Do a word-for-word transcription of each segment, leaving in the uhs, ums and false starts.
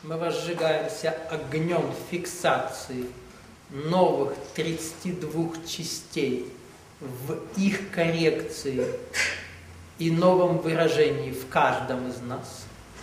мы возжигаемся огнем фиксации новых тридцати двух частей в их коррекции и новом выражении в каждом из нас.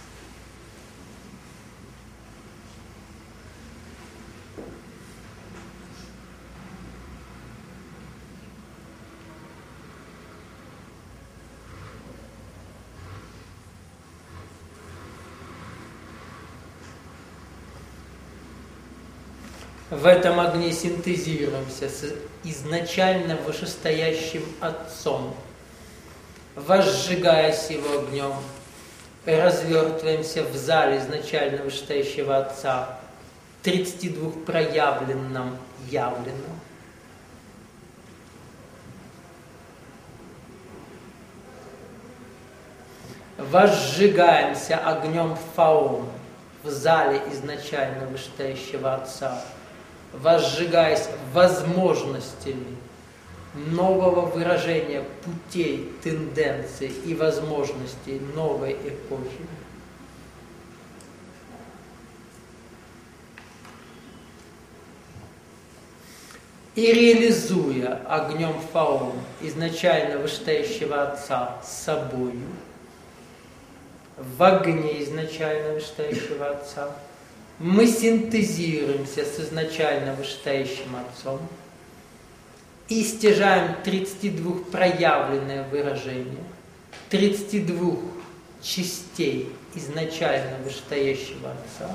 В этом огне синтезируемся с изначально вышестоящим Отцом, возжигаясь Его огнем, развертываемся в зале изначально вышестоящего Отца, тридцати двух проявленном, явленном. Возжигаемся огнем Фаом в зале изначально вышестоящего Отца, возжигаясь возможностями нового выражения путей, тенденций и возможностей новой эпохи. И реализуя огнем Фаом изначально вышестоящего Отца с собою, в огне изначально вышестоящего Отца, мы синтезируемся с изначально вышестоящим Отцом и стяжаем тридцать два проявленное выражение, тридцать два частей изначально вышестоящего Отца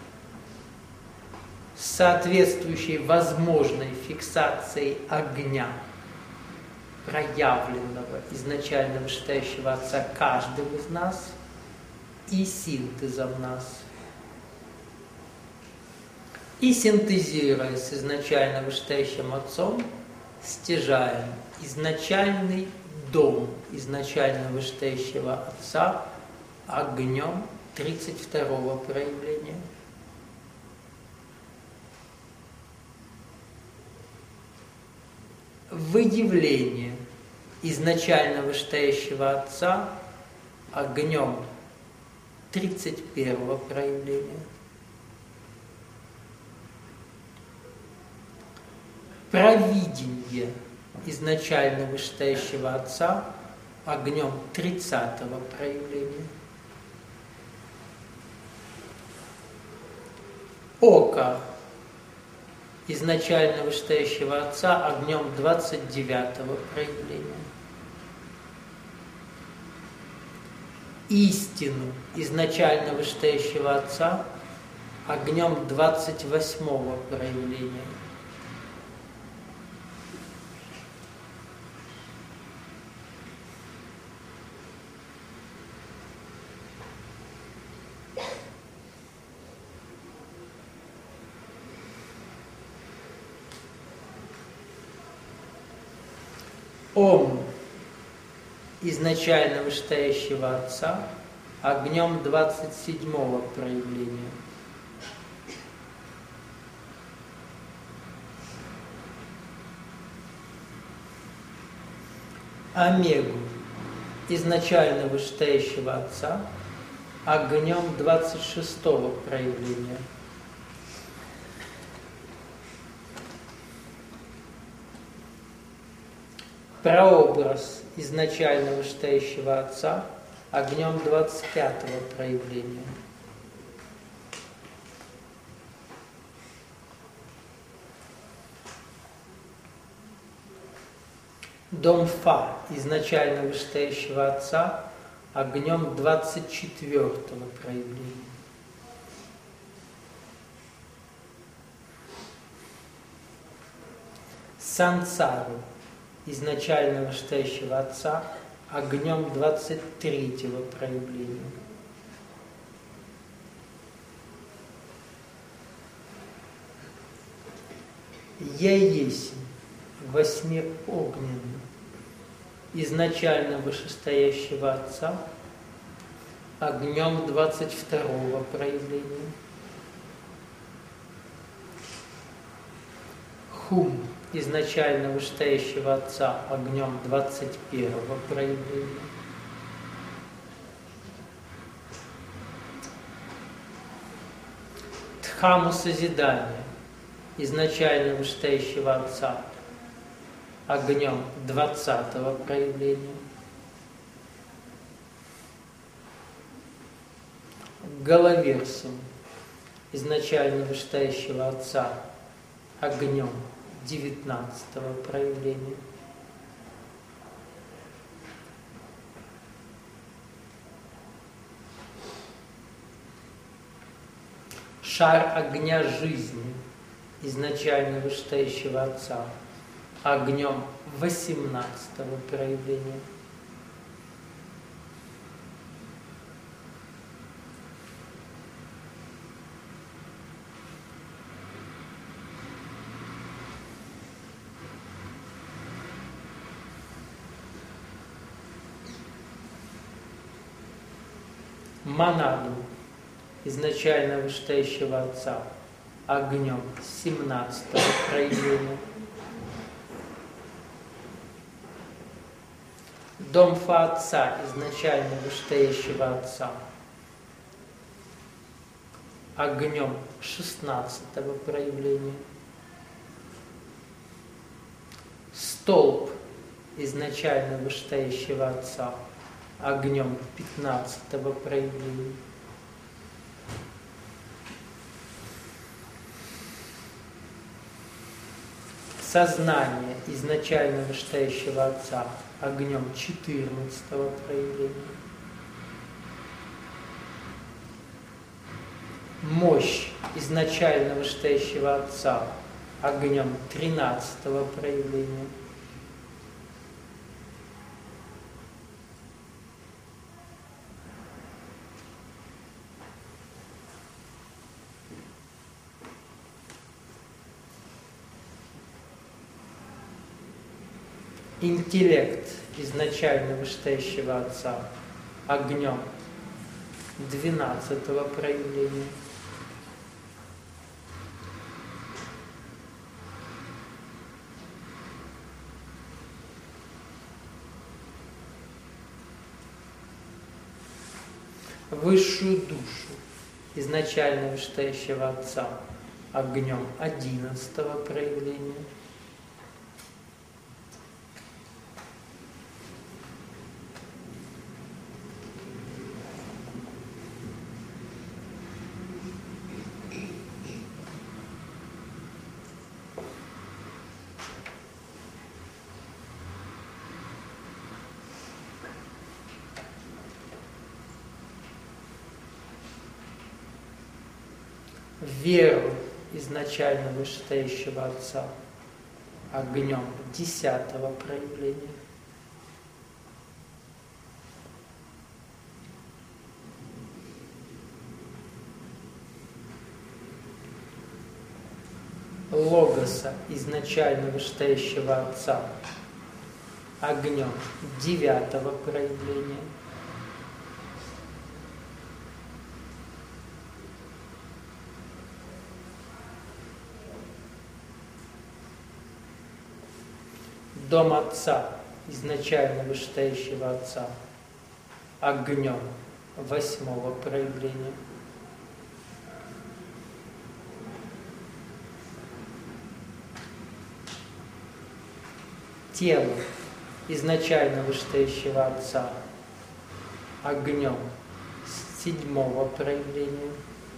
с соответствующей возможной фиксацией огня, проявленного изначально вышестоящего Отца каждым из нас и синтезом нас. И синтезируя с изначально вышестоящим Отцом, стяжаем изначальный дом изначально вышестоящего Отца огнем тридцать второго проявления. Выявление изначально вышестоящего Отца огнем тридцать первого проявления. Провидение изначально вышестоящего Отца огнем тридцатого проявления. Око изначально вышестоящего Отца огнем двадцать девятого проявления. Истину изначально вышестоящего Отца огнем двадцать восьмого проявления. Ом изначально вышестоящего Отца огнем двадцать седьмого проявления. Омегу изначально вышестоящего Отца огнем двадцать шестого проявления. Прообраз изначально вышестоящего Отца огнем двадцать пятого проявления. Дом Фа изначально вышестоящего Отца огнем двадцать четвертого проявления. Сансару изначально вышестоящего Отца огнем двадцать третьего проявления. Я есть восьмиогненный изначально вышестоящего Отца огнем двадцать второго проявления. Хум изначально вышестоящего Отца огнем двадцать первого проявления. Дхамму созидания, изначально вышестоящего Отца, огнем двадцатого проявления. Галаверсум, изначально вышестоящего Отца, огнем девятнадцатого проявления. Шар огня жизни, изначально вышестоящего Отца, огнем восемнадцатого проявления. Монаду, изначально вышестоящего Отца, огнем семнадцатого проявления. Домфа Отца, изначально вышестоящего Отца, огнем шестнадцатого проявления. Столб, изначально вышестоящего Отца, огнем пятнадцатого проявления. Сознание, изначально вышестоящего Отца, огнем четырнадцатого проявления. Мощь, изначально вышестоящего Отца, огнем тринадцатого проявления. Интеллект, изначально вышестоящего Отца, огнем двенадцатого проявления. Высшую душу, изначально вышестоящего Отца, огнем одиннадцатого проявления. Веру, изначально вышестоящего Отца, огнем десятого проявления. Логоса, изначально вышестоящего Отца, огнем девятого проявления. Дом Отца, изначально вышестоящего Отца, огнем восьмого проявления. Тело, изначально вышестоящего Отца, огнем седьмого проявления.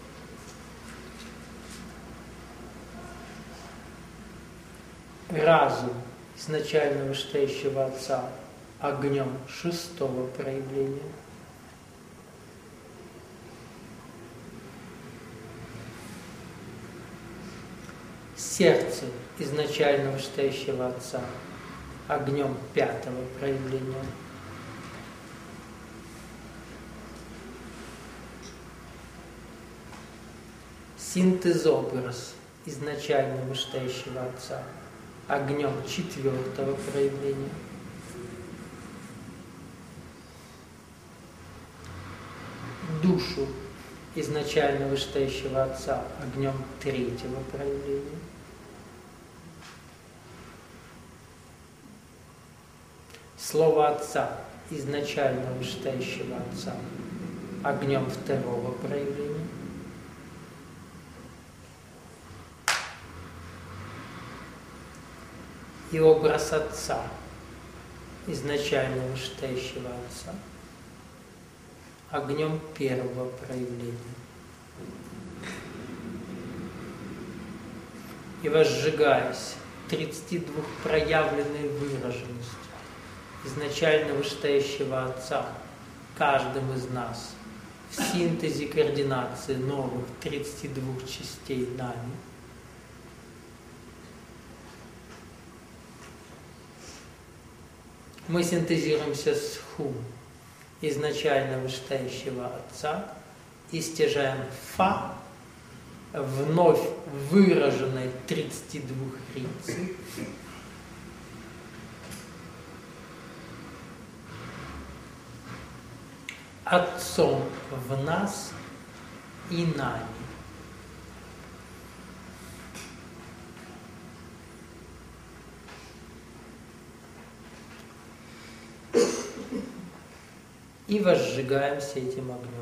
Разум, изначально вышестоящего Отца, огнем шестого проявления. Сердце, изначально вышестоящего Отца, огнем пятого проявления. Синтезобраз, изначально вышестоящего Отца, огнем четвертого проявления. Душу, изначально вышестоящего Отца, огнем третьего проявления. Слово Отца, изначально вышестоящего Отца, огнем второго проявления. и образ Отца, изначально вышестоящего Отца, огнем первого проявления. И возжигаясь тридцатидвухпроявленной выраженностью изначально вышестоящего Отца, каждым из нас в синтезе координации новых тридцати двух частей нами, мы синтезируемся с Хум, изначально вышестоящего Отца, и стяжаем Фа, вновь выраженной тридцати двух рицей, Отцом в нас и нами. И возжигаемся этим огнем.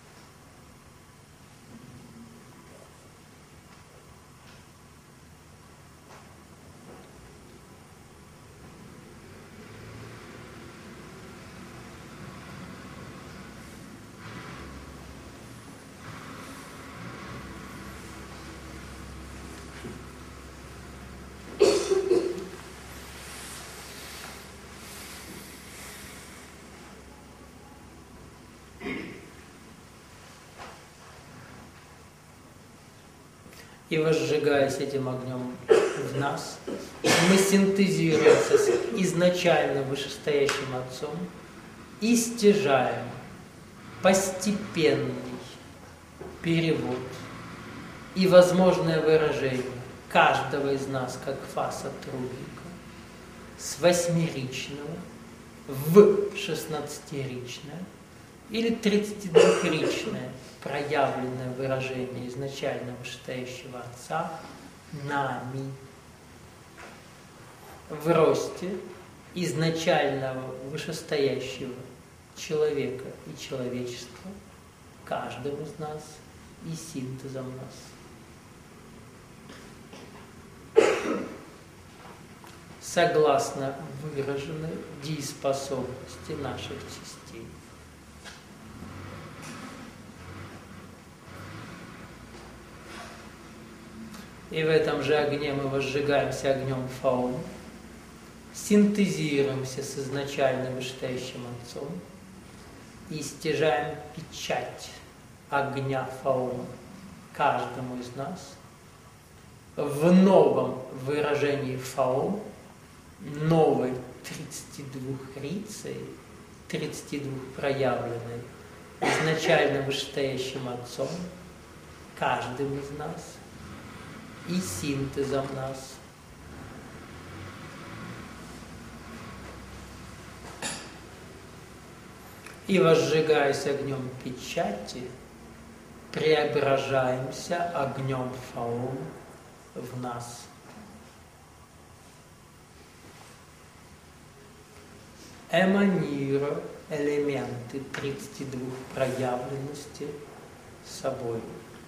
И возжигаясь этим огнем в нас, мы синтезируемся с изначально вышестоящим Отцом и стяжаем постепенный перевод и возможное выражение каждого из нас как фа-сотрудника с восьмеричного в шестнадцатиричное или тридцатидвухричное проявленное выражение изначально вышестоящего Отца нами в росте изначального вышестоящего человека и человечества каждым из нас и синтезом нас. Согласно выраженной дееспособности наших частей. И в этом же огне мы возжигаемся огнем Фаум, синтезируемся с изначально вышестоящим Отцом и стяжаем печать огня Фаум каждому из нас в новом выражении Фаум, новой тридцатидвухрицей, тридцатидвухпроявленной изначально вышестоящим Отцом каждым из нас и синтезом нас. И возжигаясь огнем печати, преображаемся огнем Фаум в нас. Эманируя элементы тридцати двух проявленности собой.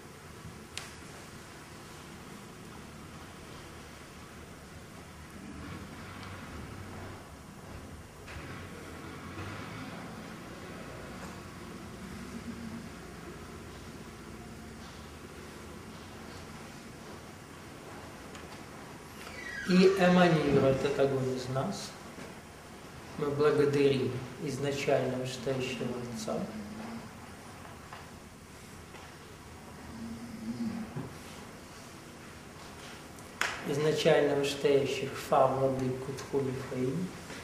И эманируя этот огонь из нас, мы благодарим изначально вышестоящего Отца, изначально вышестоящих Фа, Владыку, Тху и Фаим,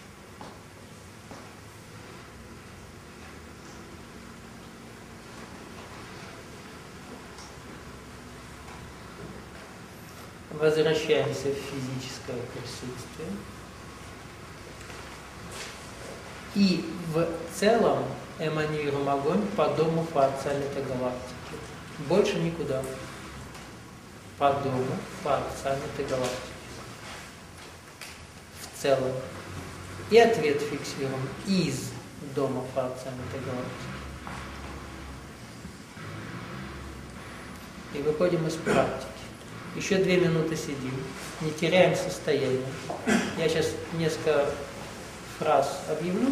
возвращаемся в физическое присутствие. И в целом эманируем огонь по дому Фа-Отца метагалактики. Больше никуда. По дому Фа-Отца метагалактики. В целом. И ответ фиксируем из дома Фа-Отца метагалактики. И выходим из практики. Еще две минуты сидим, не теряем состояние. Я сейчас несколько фраз объявлю.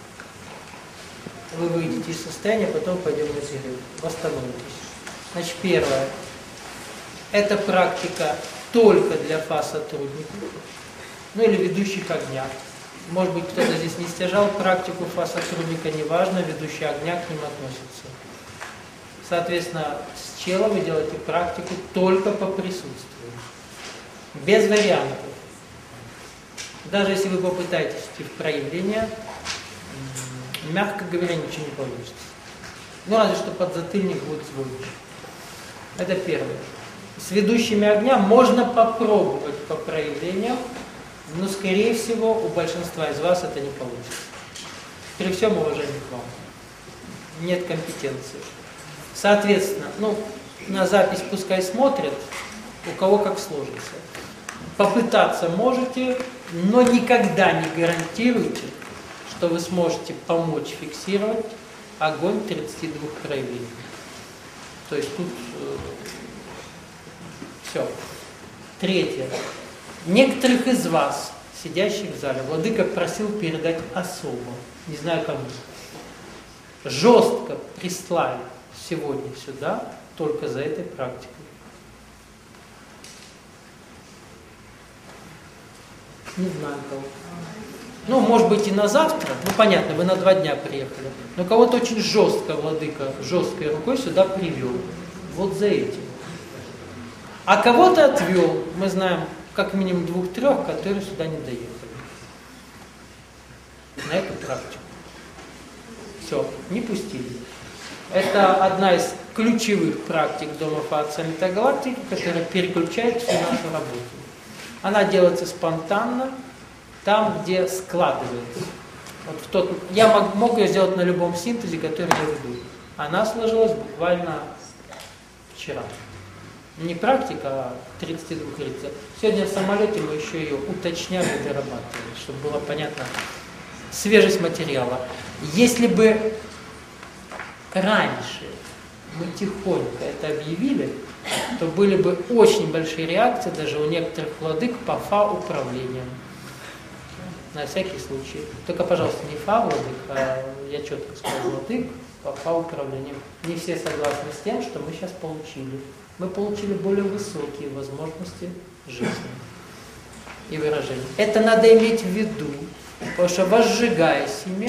Вы выйдете из состояния, потом пойдем на перерыв. Восстановитесь. Значит, первое. Это практика только для фа-сотрудников, ну или ведущих огня. Может быть, кто-то здесь не стяжал практику фа-сотрудника, неважно, ведущий огня к ним относится. Соответственно, с чела вы делаете практику только по присутствию, без вариантов. Даже если вы попытаетесь идти в проявление, мягко говоря, ничего не получится. Ну, разве что подзатыльник будет звонить. Это первое. С ведущими огня можно попробовать по проявлениям, но, скорее всего, у большинства из вас это не получится. При всем уважении к вам. Нет компетенции. Соответственно, ну, на запись пускай смотрят, у кого как сложится. Попытаться можете, но никогда не гарантируйте, что вы сможете помочь фиксировать огонь тридцати двух проявлений. То есть тут э, все. Третье. Некоторых из вас, сидящих в зале, владыка просил передать особо, не знаю кому, жестко прислали сегодня сюда только за этой практикой. Не знаю кого. Ну, может быть, и на завтра, ну, понятно, вы на два дня приехали, но кого-то очень жестко владыка, жесткой рукой сюда привел. Вот за этим. А кого-то отвел, мы знаем, как минимум двух-трех, которые сюда не доехали. На эту практику. Все, не пустили. Это одна из ключевых практик Дома Фа-Отца Метагалактики, которая переключает всю нашу работу. Она делается спонтанно, там, где складывается. Вот в тот, я мог, мог ее сделать на любом синтезе, который я веду. Она сложилась буквально вчера. Не практика, а тридцать два рецепта. Сегодня в самолете мы еще ее уточняли и дорабатывали, чтобы было понятно свежесть материала. Если бы раньше мы тихонько это объявили, то были бы очень большие реакции даже у некоторых владык по фа-управлениям. На всякий случай. Только, пожалуйста, не фа-владык, а я четко сказал владык по фа-управлениям. Не все согласны с тем, что мы сейчас получили. Мы получили более высокие возможности жизни и выражения. Это надо иметь в виду, потому что, возжигая семя,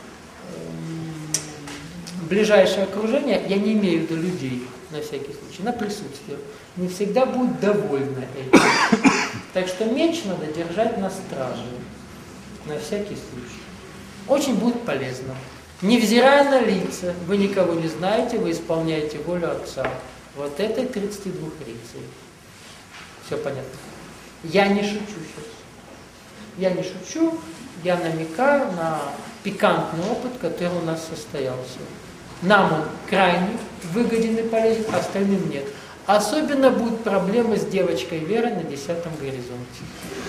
ближайшее окружение, я не имею в виду людей, на всякий случай, на присутствие, не всегда будет довольна этим. Так что меч надо держать на страже, на всякий случай. Очень будет полезно. Невзирая на лица, вы никого не знаете, вы исполняете волю Отца. Вот этой тридцати двух реций. Все понятно. Я не шучу сейчас. Я не шучу, я намекаю на пикантный опыт, который у нас состоялся. Нам он крайне выгоден и полезен, а остальным нет. Особенно будут проблемы с девочкой Верой на десятом горизонте.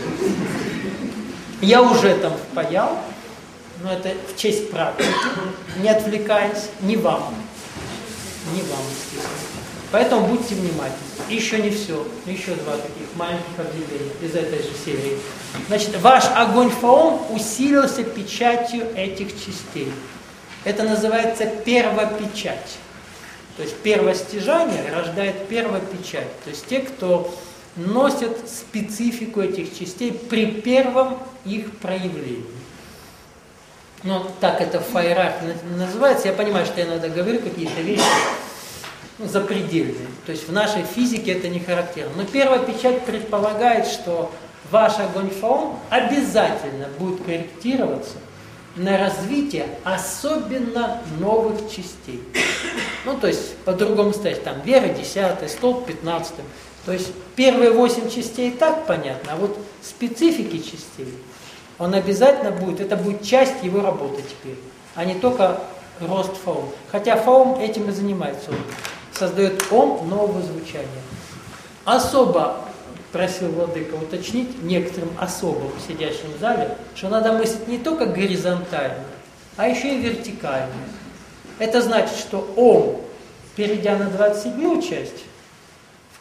Я уже там впаял, но это в честь практики, не отвлекаясь, не вам. Не вам, естественно. Поэтому будьте внимательны. И еще не все. Еще два таких маленьких объявления из этой же серии. Значит, ваш огонь Фаом усилился печатью этих частей. Это называется первопечать. То есть первостяжание рождает первопечать. То есть те, кто носят специфику этих частей при первом их проявлении. Ну, так это в фаерархии называется. Я понимаю, что я иногда говорю какие-то вещи, ну, запредельные. То есть в нашей физике это не характерно. Но первая печать предполагает, что ваш огонь Фаом обязательно будет корректироваться на развитие особенно новых частей. Ну, то есть, по-другому сказать, там, вера десятая, столб пятнадцатый. То есть, первые восемь частей так понятно, а вот специфики частей, он обязательно будет, это будет часть его работы теперь, а не только рост Фаом. Хотя Фаом этим и занимается, он создает ом нового звучания. Особо просил владыка уточнить некоторым особым сидящим в зале, что надо мыслить не только горизонтально, а еще и вертикально. Это значит, что ом, перейдя на двадцать седьмую часть, в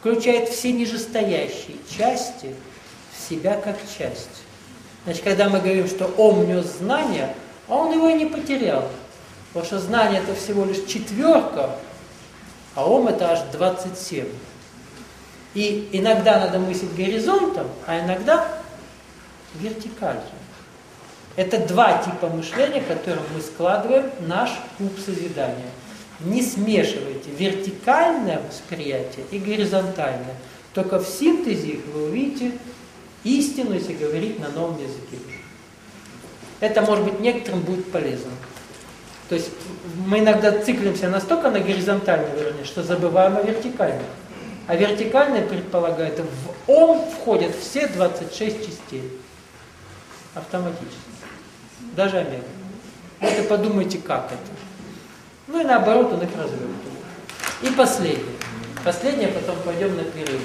включает все нижестоящие части в себя как часть. Значит, когда мы говорим, что ом нес знание, а он его и не потерял. Потому что знание это всего лишь четверка, а ом это аж двадцать семь. И иногда надо мыслить горизонтом, а иногда вертикально. Это два типа мышления, которым мы складываем наш куб созидания. Не смешивайте вертикальное восприятие и горизонтальное. Только в синтезе вы увидите истину, если говорить на новом языке. Это, может быть, некоторым будет полезно. То есть мы иногда циклимся настолько на горизонтальном уровне, что забываем о вертикальном. А вертикальное предполагает, в ом входят все двадцать шесть частей. Автоматически. Даже омега. Вот и подумайте, как это. Ну и наоборот он их развертывает. И последнее. Последнее, потом пойдем на перерыв.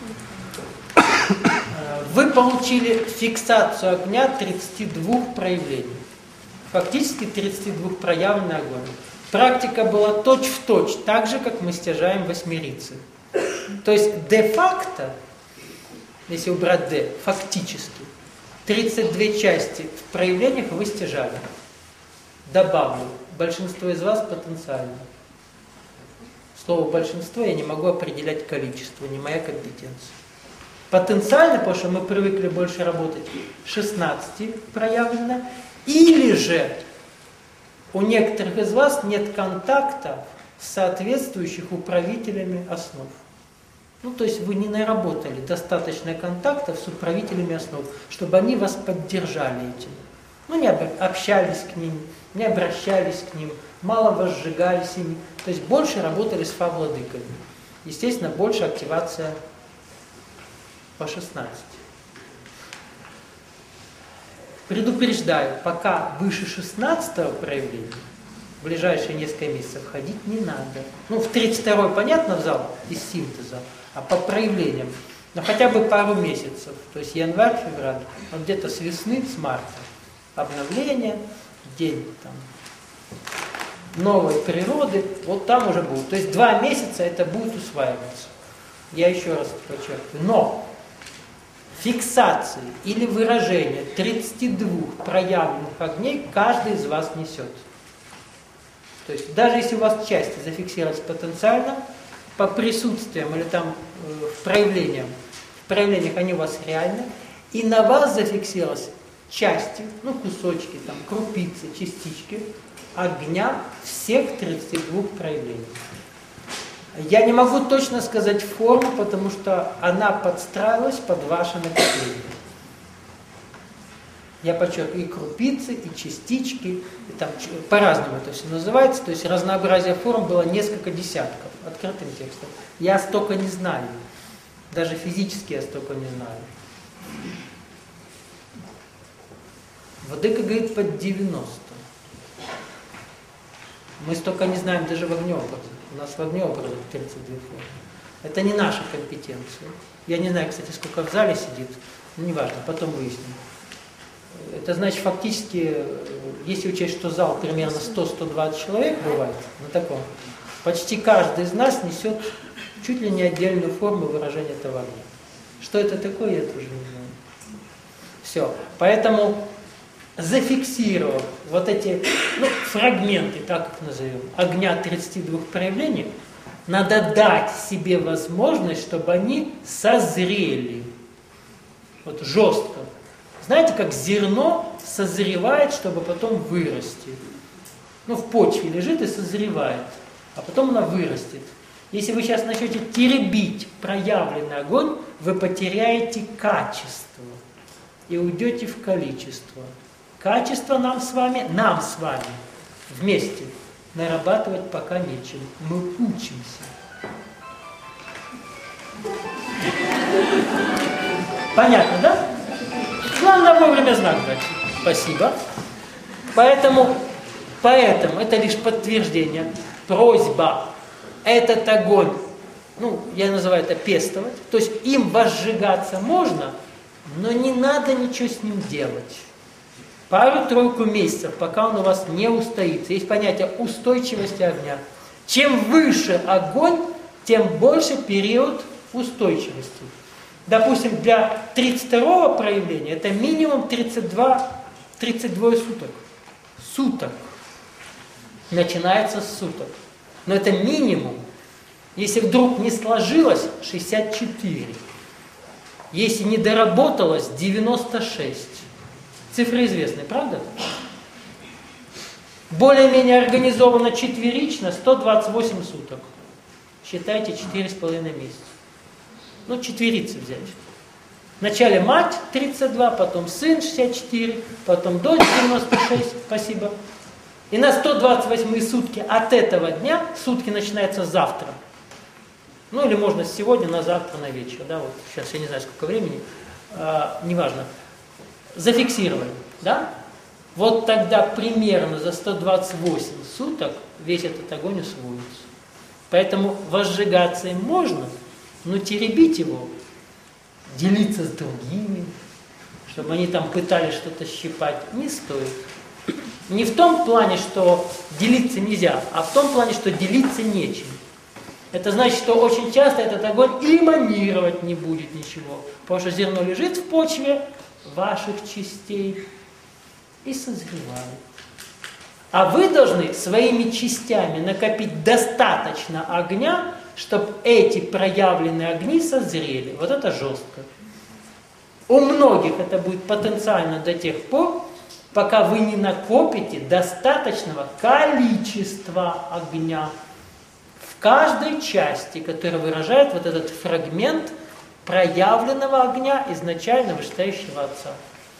Вы получили фиксацию огня тридцати двух проявлений. Фактически тридцать два проявленный огонь. Практика была точь-в-точь, так же, как мы стяжаем восьмерицы. То есть де-факто, если убрать де, фактически, тридцать две части в проявлениях вы стяжали. Добавлю, большинство из вас потенциально. Слово большинство я не могу определять количество, не моя компетенция. Потенциально, потому что мы привыкли больше работать шестнадцать проявлено, или же у некоторых из вас нет контакта с соответствующих управителями основ. Ну, то есть вы не наработали достаточно контактов с управителями основ, чтобы они вас поддержали этим. Ну, не общались к ним, не обращались к ним, мало возжигались ими. То есть больше работали с фа-владыками. Естественно, больше активация по шестнадцати. Предупреждаю, пока выше шестнадцатого проявления, в ближайшие несколько месяцев ходить не надо. Ну, в тридцать второй, понятно, в зал из синтеза, а по проявлениям, но хотя бы пару месяцев, то есть январь, февраль, вот где-то с весны, с марта, обновление, день там, новой природы, вот там уже будет. То есть два месяца это будет усваиваться. Я еще раз подчеркиваю. Но фиксации или выражение тридцати двух проявленных огней каждый из вас несет. То есть даже если у вас части зафиксировались потенциально, по присутствиям или там э, в проявлениях, в проявлениях они у вас реальны, и на вас зафиксировались части, ну кусочки, там, крупицы, частички огня всех тридцати двух проявлений. Я не могу точно сказать форму, потому что она подстраивалась под ваше накопление. Я подчеркиваю, и крупицы, и частички, и там по-разному это все называется, то есть разнообразие форм было несколько десятков открытым текстом. Я столько не знаю, даже физически я столько не знаю. Владыка говорит под девяносто. Мы столько не знаем даже в огнеобразе. У нас в огнеобразе тридцать две формы. Это не наша компетенция. Я не знаю, кстати, сколько в зале сидит, но неважно, потом выясним. Это значит, фактически, если учесть, что зал примерно сто — сто двадцать человек бывает на таком, почти каждый из нас несет чуть ли не отдельную форму выражения этого огня. Что это такое, я тоже не знаю. Все. Поэтому, зафиксировав вот эти ну, фрагменты, так их назовем, огня тридцати двух проявлений, надо дать себе возможность, чтобы они созрели. Вот жестко. Знаете, как зерно созревает, чтобы потом вырасти. Ну, в почве лежит и созревает, а потом она вырастет. Если вы сейчас начнете теребить проявленный огонь, вы потеряете качество и уйдете в количество. Качество нам с вами, нам с вами вместе нарабатывать пока нечем. Мы учимся. Понятно, да? Главное вовремя знак дать. Спасибо. Поэтому, поэтому это лишь подтверждение. Просьба. Этот огонь, ну, я называю это пестовать. То есть им возжигаться можно, но не надо ничего с ним делать. Пару-тройку месяцев, пока он у вас не устоится. Есть понятие устойчивости огня. Чем выше огонь, тем больше период устойчивости. Допустим, для тридцать второго проявления это минимум тридцать два, тридцать два суток. Суток. Начинается с суток. Но это минимум. Если вдруг не сложилось, шестьдесят четыре. Если не доработалось, девяносто шесть. Цифры известны, правда? Более-менее организовано четверично, сто двадцать восемь суток. Считайте, четыре с половиной месяца. Ну, четверицы взять. Вначале мать тридцать два, потом сын шестьдесят четыре, потом дочь девяносто шесть, спасибо. И на сто двадцать восьмые сутки от этого дня, сутки начинаются завтра. Ну, или можно сегодня на завтра, на вечер. Да, вот сейчас я не знаю, сколько времени, а, неважно. Зафиксировали, да? Вот тогда примерно за сто двадцать восемь суток весь этот огонь усвоится. Поэтому возжигаться им можно, но теребить его, делиться с другими, чтобы они там пытались что-то щипать, не стоит. Не в том плане, что делиться нельзя, а в том плане, что делиться нечем. Это значит, что очень часто этот огонь эманировать не будет ничего, потому что зерно лежит в почве ваших частей и созревает. А вы должны своими частями накопить достаточно огня, чтобы эти проявленные огни созрели. Вот это жестко. У многих это будет потенциально до тех пор, пока вы не накопите достаточного количества огня в каждой части, которая выражает вот этот фрагмент проявленного огня изначально вышестоящего Отца.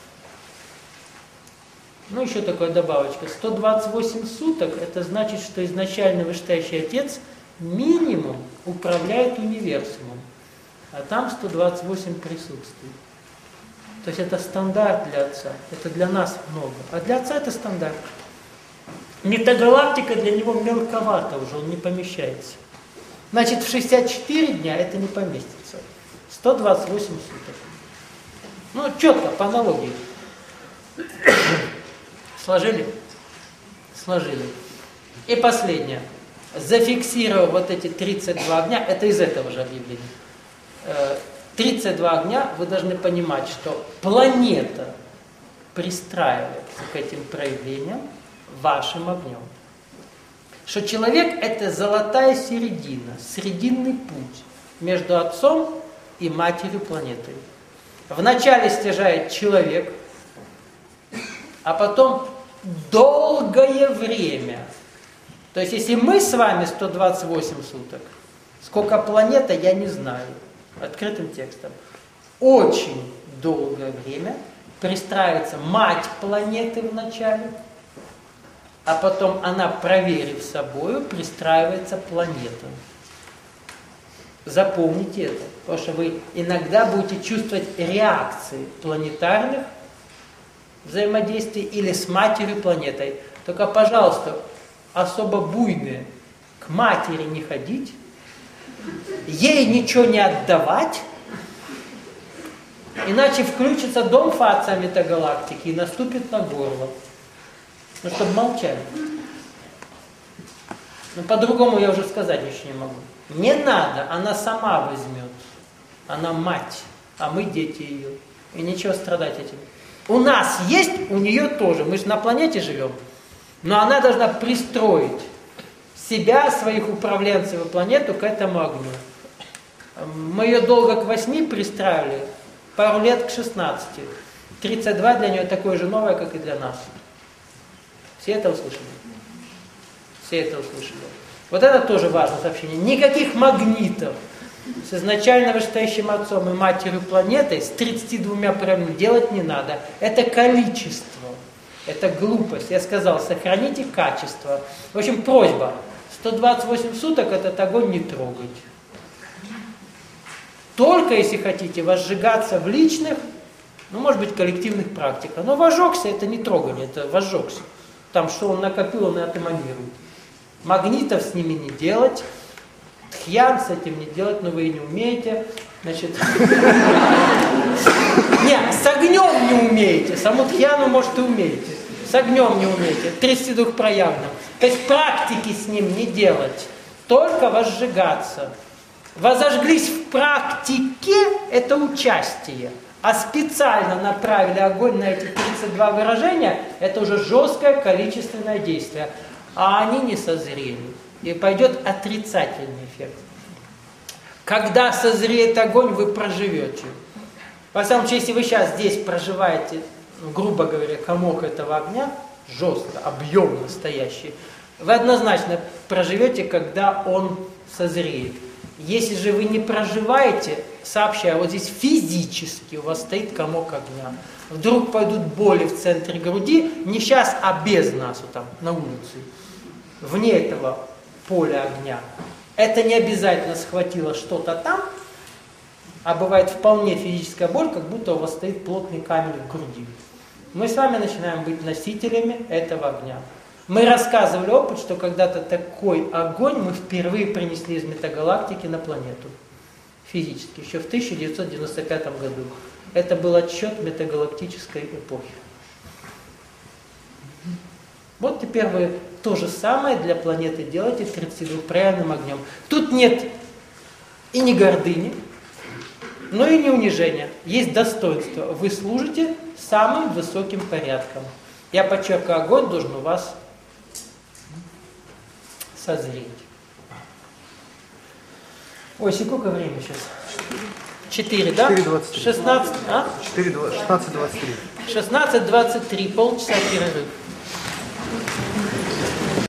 Ну, еще такая добавочка. сто двадцать восемь суток, это значит, что изначально вышестоящий Отец минимум управляет универсумом, а там сто двадцать восемь присутствует. То есть это стандарт для Отца, это для нас много, а для Отца это стандарт. Метагалактика для него мелковата уже, он не помещается. Значит, в шестьдесят четыре дня это не поместится. сто двадцать восемь суток. Ну, четко, по аналогии. Сложили? Сложили. И последнее. Зафиксировав вот эти тридцать два огня, это из этого же объявления. тридцать два огня, вы должны понимать, что планета пристраивается к этим проявлениям вашим огнем. Что человек – это золотая середина, срединный путь между Отцом и Матерью планетой. Вначале стяжает человек, а потом долгое время. То есть, если мы с вами сто двадцать восемь суток, сколько планета, я не знаю, открытым текстом. Очень долгое время пристраивается мать планеты вначале, а потом она, проверив собою, пристраивается планета. Запомните это, потому что вы иногда будете чувствовать реакции планетарных взаимодействий или с матерью планетой. Только, пожалуйста, особо буйные, к матери не ходить, ей ничего не отдавать, иначе включится дом фация метагалактики и наступит на горло. Ну, чтобы молчали. Но по-другому я уже сказать ничего не могу. Не надо, она сама возьмет. Она мать, а мы дети ее. И ничего страдать этим. У нас есть, у нее тоже. Мы же на планете живем. Но она должна пристроить себя, своих управленцев и планету к этому огню. Мы ее долго к восьми пристраивали, пару лет к шестнадцати. тридцать два для нее такое же новое, как и для нас. Все это услышали? Все это услышали. Вот это тоже важное сообщение. Никаких магнитов с изначально вышестоящим Отцом и Матерью планетой с тридцатью двумя проявлениями делать не надо. Это количество. Это глупость. Я сказал, сохраните качество. В общем, просьба. сто двадцать восемь суток этот огонь не трогать. Только если хотите возжигаться в личных, ну, может быть, коллективных практиках. Но возжегся, это не трогание, это возжегся. Там, что он накопил, он и отэманирует. Магнитов с ними не делать, тхьян с этим не делать, но вы и не умеете. Значит, нет, с огнем не умеете, саму тхьяну, может, и умеете. С огнем не умеете, тридцать двух проявленных. То есть практики с ним не делать, только возжигаться. Возожглись в практике – это участие. А специально направили огонь на эти тридцать два выражения – это уже жесткое количественное действие. А они не созрели. И пойдет отрицательный эффект. Когда созреет огонь, вы проживете. Во всяком случае, если вы сейчас здесь проживаете, грубо говоря, комок этого огня, жестко, объем настоящий, вы однозначно проживете, когда он созреет. Если же вы не проживаете, сообщаю, вот здесь физически у вас стоит комок огня. Вдруг пойдут боли в центре груди, не сейчас, а без нас, вот там, на улице, вне этого поля огня. Это не обязательно схватило что-то там, а бывает вполне физическая боль, как будто у вас стоит плотный камень в груди. Мы с вами начинаем быть носителями этого огня. Мы рассказывали опыт, что когда-то такой огонь мы впервые принесли из метагалактики на планету. Физически, еще в тысяча девятьсот девяносто пятом году. Это был отсчет метагалактической эпохи. Вот теперь вы то же самое для планеты делаете тридцатидвухпроявным огнем. Тут нет и не гордыни, но и не унижения. Есть достоинство. Вы служите самым высоким порядком. Я подчеркиваю, огонь должен у вас созреть. Ой, сколько времени сейчас? Четыре, да? четыре двадцать три. шестнадцать, а? шестнадцать двадцать три. шестнадцать двадцать три, полчаса перерыв.